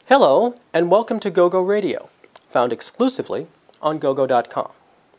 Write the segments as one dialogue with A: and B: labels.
A: Hello, and welcome to GoGo Radio, found exclusively on gogo.com.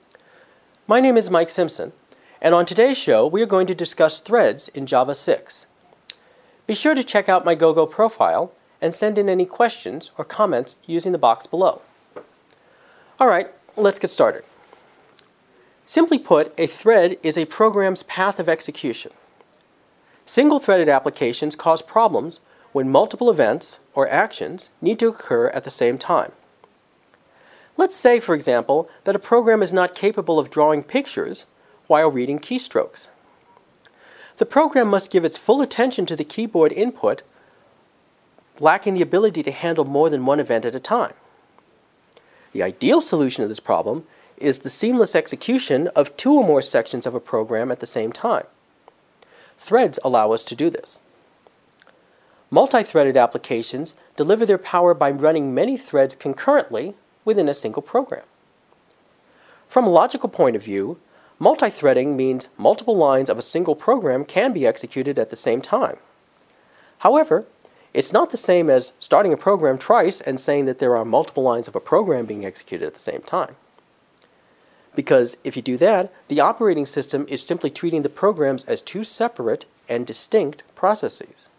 A: My name is Mike Simpson, and on today's show, we are going to discuss threads in Java 6. Be sure to check out my GoGo profile and send in any questions or comments using the box below. All right, let's get started. Simply put, a thread is a program's path of execution. Single-threaded applications cause problems when multiple events or actions need to occur at the same time. Let's say, for example, that a program is not capable of drawing pictures while reading keystrokes. The program must give its full attention to the keyboard input, lacking the ability to handle more than one event at a time. The ideal solution to this problem is the seamless execution of two or more sections of a program at the same time. Threads allow us to do this. Multi-threaded applications deliver their power by running many threads concurrently within a single program. From a logical point of view, multi-threading means multiple lines of a single program can be executed at the same time. However, it's not the same as starting a program twice and saying that there are multiple lines of a program being executed at the same time. Because if you do that, the operating system is simply treating the programs as two separate and distinct processes.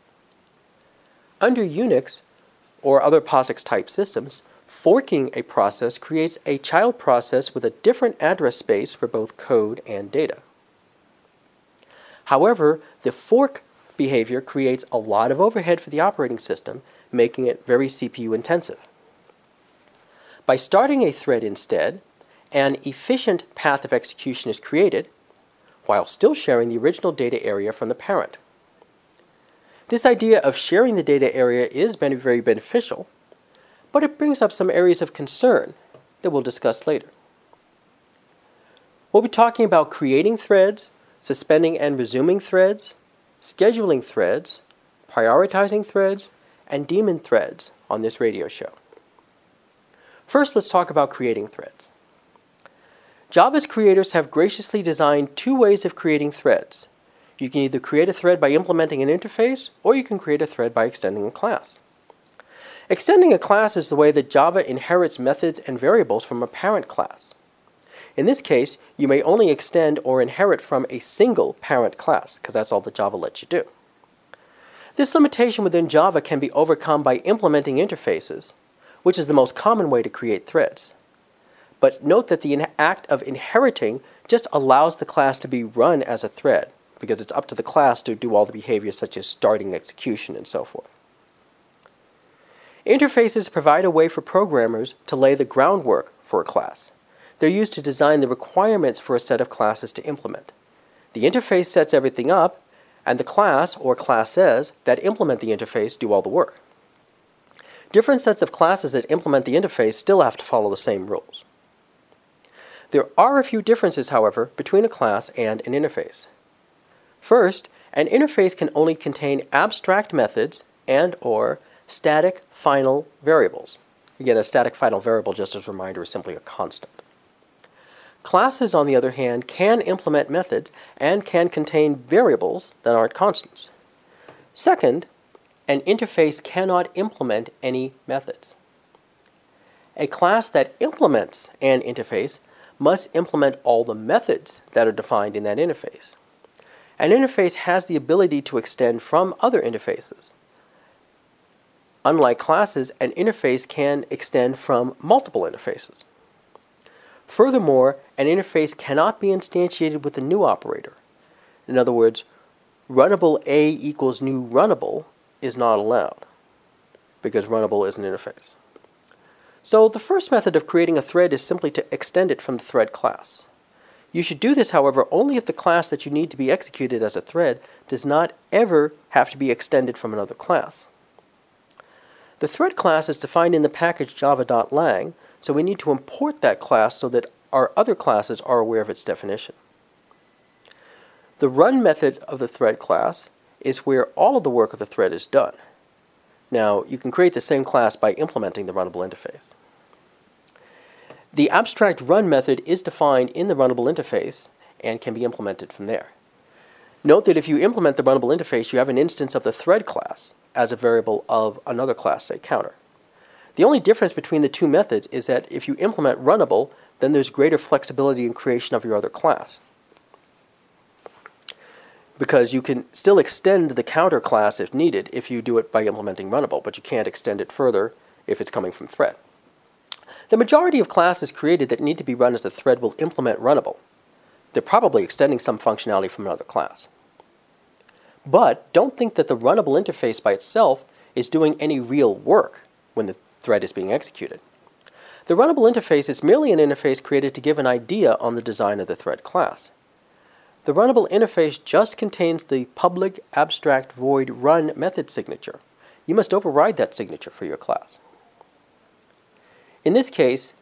A: Under Unix or other POSIX-type systems, forking a process creates a child process with a different address space for both code and data. However, the fork behavior creates a lot of overhead for the operating system, making it very CPU intensive. By starting a thread instead, an efficient path of execution is created while still sharing the original data area from the parent. This idea of sharing the data area is very beneficial, but it brings up some areas of concern that we'll discuss later. We'll be talking about creating threads, suspending and resuming threads, scheduling threads, prioritizing threads, and daemon threads on this radio show. First, let's talk about creating threads. Java's creators have graciously designed two ways of creating threads. You can either create a thread by implementing an interface, or you can create a thread by extending a class. Extending a class is the way that Java inherits methods and variables from a parent class. In this case, you may only extend or inherit from a single parent class, because that's all that Java lets you do. This limitation within Java can be overcome by implementing interfaces, which is the most common way to create threads. But note that the act of inheriting just allows the class to be run as a thread, because it's up to the class to do all the behaviors such as starting execution and so forth. Interfaces provide a way for programmers to lay the groundwork for a class. They're used to design the requirements for a set of classes to implement. The interface sets everything up, and the class or classes that implement the interface do all the work. Different sets of classes that implement the interface still have to follow the same rules. There are a few differences, however, between a class and an interface. First, an interface can only contain abstract methods and/or static final variables. Again, a static final variable, just as a reminder, is simply a constant. Classes, on the other hand, can implement methods and can contain variables that aren't constants. Second, an interface cannot implement any methods. A class that implements an interface must implement all the methods that are defined in that interface. An interface has the ability to extend from other interfaces. Unlike classes, an interface can extend from multiple interfaces. Furthermore, an interface cannot be instantiated with a new operator. In other words, runnable A equals new runnable is not allowed, because runnable is an interface. So the first method of creating a thread is simply to extend it from the thread class. You should do this, however, only if the class that you need to be executed as a thread does not ever have to be extended from another class. The thread class is defined in the package java.lang, so we need to import that class so that our other classes are aware of its definition. The run method of the thread class is where all of the work of the thread is done. Now, you can create the same class by implementing the runnable interface. The abstract run method is defined in the runnable interface and can be implemented from there. Note that if you implement the runnable interface, you have an instance of the thread class as a variable of another class, say counter. The only difference between the two methods is that if you implement runnable, then there's greater flexibility in creation of your other class. Because you can still extend the counter class if needed if you do it by implementing runnable, but you can't extend it further if it's coming from thread. The majority of classes created that need to be run as a thread will implement runnable. They're probably extending some functionality from another class. But don't think that the runnable interface by itself is doing any real work when the thread is being executed. The runnable interface is merely an interface created to give an idea on the design of the thread class. The runnable interface just contains the public abstract void run method signature. You must override that signature for your class. In this case,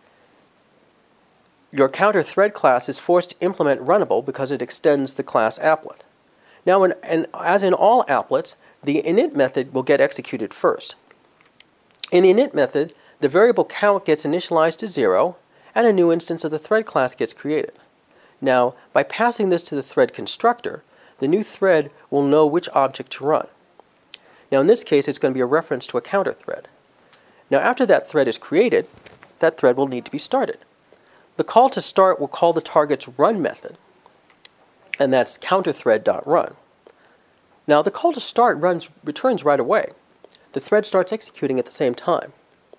A: your counter thread class is forced to implement runnable because it extends the class applet. Now, as in all applets, the init method will get executed first. In the init method, the variable count gets initialized to 0, and a new instance of the thread class gets created. Now, by passing this to the thread constructor, the new thread will know which object to run. Now, in this case, it's going to be a reference to a counter thread. Now, after that thread is created, that thread will need to be started. The call to start will call the target's run method, and that's counterthread.run. Now, the call to start returns right away. The thread starts executing at the same time.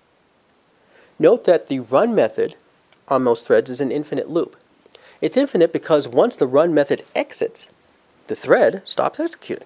A: Note that the run method on most threads is an infinite loop. It's infinite because once the run method exits, the thread stops executing.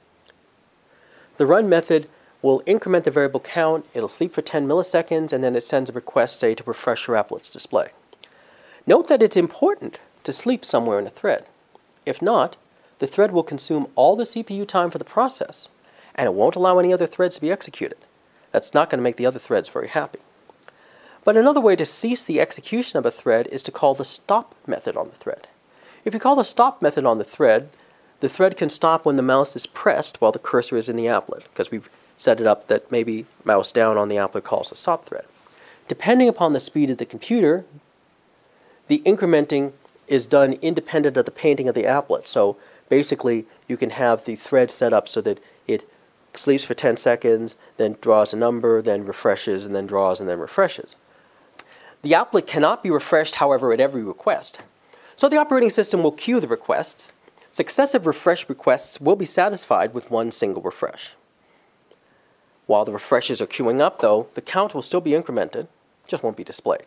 A: The run method will increment the variable count, it'll sleep for 10 milliseconds, and then it sends a request, say, to refresh your applet's display. Note that it's important to sleep somewhere in a thread. If not, the thread will consume all the CPU time for the process, and it won't allow any other threads to be executed. That's not going to make the other threads very happy. But another way to cease the execution of a thread is to call the stop method on the thread. If you call the stop method on the thread can stop when the mouse is pressed while the cursor is in the applet, because we've set it up that maybe mouse down on the applet calls the stop thread. Depending upon the speed of the computer, the incrementing is done independent of the painting of the applet. So basically, you can have the thread set up so that it sleeps for 10 seconds, then draws a number, then refreshes, and then draws, and then refreshes. The applet cannot be refreshed, however, at every request. So the operating system will queue the requests. Successive refresh requests will be satisfied with one single refresh. While the refreshes are queuing up, though, the count will still be incremented, just won't be displayed.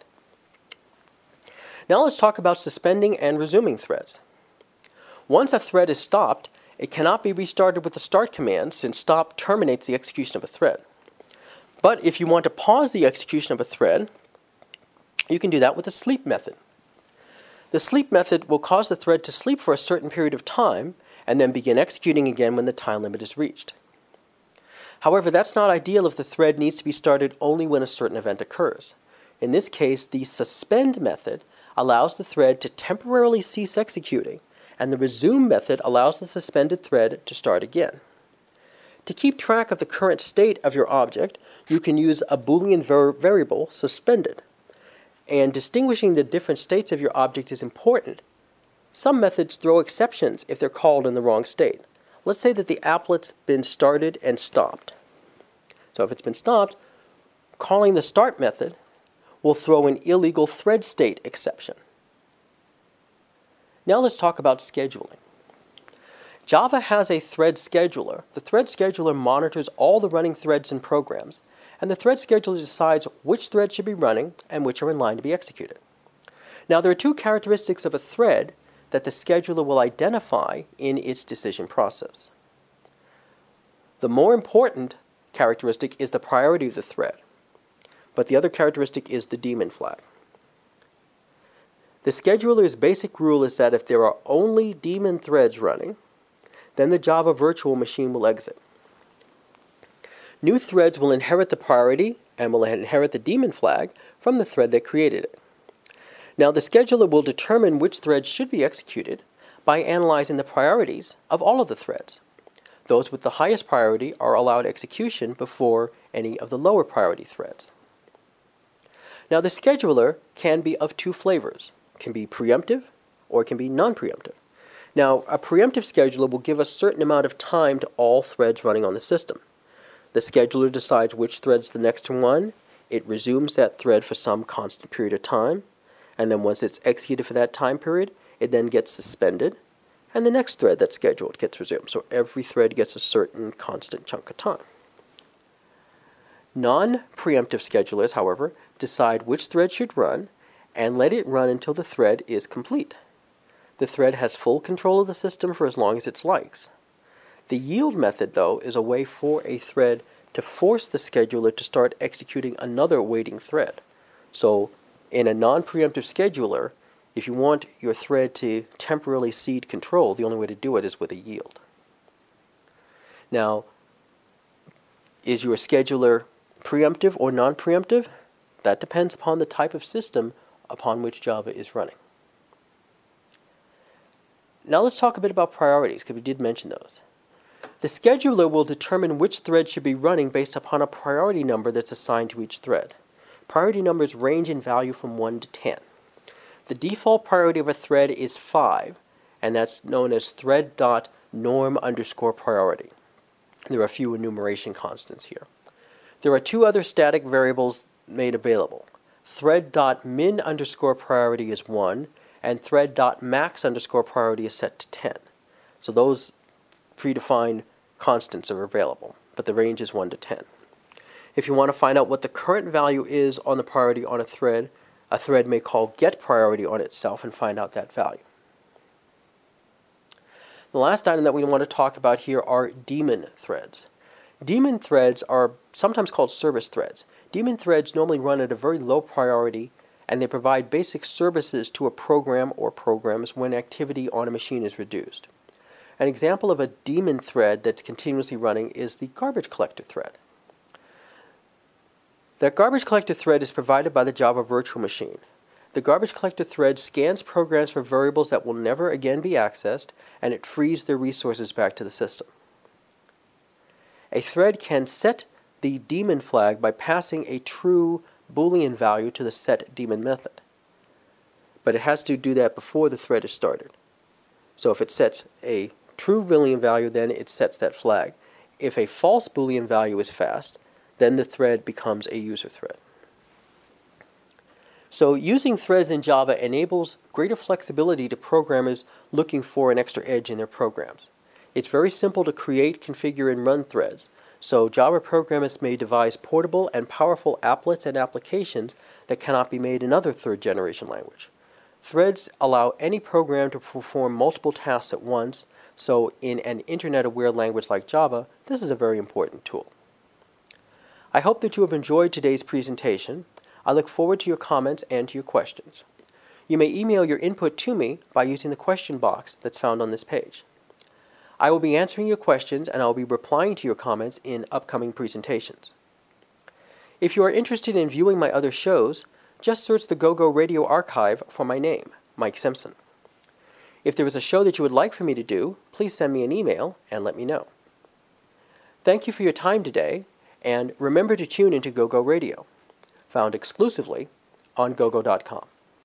A: Now let's talk about suspending and resuming threads. Once a thread is stopped, it cannot be restarted with the start command, since stop terminates the execution of a thread. But if you want to pause the execution of a thread, you can do that with the sleep method. The sleep method will cause the thread to sleep for a certain period of time and then begin executing again when the time limit is reached. However, that's not ideal if the thread needs to be started only when a certain event occurs. In this case, the suspend method allows the thread to temporarily cease executing, and the resume method allows the suspended thread to start again. To keep track of the current state of your object, you can use a Boolean variable, suspended. And distinguishing the different states of your object is important. Some methods throw exceptions if they're called in the wrong state. Let's say that the applet's been started and stopped. So if it's been stopped, calling the start method will throw an illegal thread state exception. Now let's talk about scheduling. Java has a thread scheduler. The thread scheduler monitors all the running threads and programs, and the thread scheduler decides which threads should be running and which are in line to be executed. Now, there are two characteristics of a thread that the scheduler will identify in its decision process. The more important characteristic is the priority of the thread, but the other characteristic is the daemon flag. The scheduler's basic rule is that if there are only daemon threads running, then the Java virtual machine will exit. New threads will inherit the priority and will inherit the daemon flag from the thread that created it. Now, the scheduler will determine which threads should be executed by analyzing the priorities of all of the threads. Those with the highest priority are allowed execution before any of the lower priority threads. Now, the scheduler can be of two flavors. It can be preemptive or it can be non-preemptive. Now, a preemptive scheduler will give a certain amount of time to all threads running on the system. The scheduler decides which thread's the next to run It resumes that thread for some constant period of time, and then once it's executed for that time period, it then gets suspended, and the next thread that's scheduled gets resumed. So every thread gets a certain constant chunk of time. Non-preemptive schedulers, however, decide which thread should run and let it run until the thread is complete. The thread has full control of the system for as long as it likes. The yield method, though, is a way for a thread to force the scheduler to start executing another waiting thread. So in a non-preemptive scheduler, if you want your thread to temporarily cede control, the only way to do it is with a yield. Now, is your scheduler preemptive or non-preemptive? That depends upon the type of system upon which Java is running. Now let's talk a bit about priorities, because we did mention those. The scheduler will determine which thread should be running based upon a priority number that's assigned to each thread. Priority numbers range in value from 1 to 10. The default priority of a thread is 5, and that's known as thread.norm_priority. There are a few enumeration constants here. There are two other static variables made available. Thread.min_priority is 1, and thread.max_priority is set to 10. So those predefined constants are available, but the range is 1 to 10. If you want to find out what the current value is on the priority on a thread may call getPriority on itself and find out that value. The last item that we want to talk about here are daemon threads. Daemon threads are sometimes called service threads. Daemon threads normally run at a very low priority, and they provide basic services to a program or programs when activity on a machine is reduced. An example of a daemon thread that's continuously running is the garbage collector thread. The garbage collector thread is provided by the Java Virtual Machine. The garbage collector thread scans programs for variables that will never again be accessed, and it frees their resources back to the system. A thread can set the daemon flag by passing a true Boolean value to the setDaemon method. But it has to do that before the thread is started. So if it sets a true Boolean value, then it sets that flag. If a false Boolean value is passed, then the thread becomes a user thread. So using threads in Java enables greater flexibility to programmers looking for an extra edge in their programs. It's very simple to create, configure, and run threads, so Java programmers may devise portable and powerful applets and applications that cannot be made in other third-generation language. Threads allow any program to perform multiple tasks at once, so in an internet-aware language like Java, this is a very important tool. I hope that you have enjoyed today's presentation. I look forward to your comments and to your questions. You may email your input to me by using the question box that's found on this page. I will be answering your questions and I will be replying to your comments in upcoming presentations. If you are interested in viewing my other shows, just search the GoGo Radio archive for my name, Mike Simpson. If there is a show that you would like for me to do, please send me an email and let me know. Thank you for your time today, and remember to tune into GoGo Radio, found exclusively on gogo.com.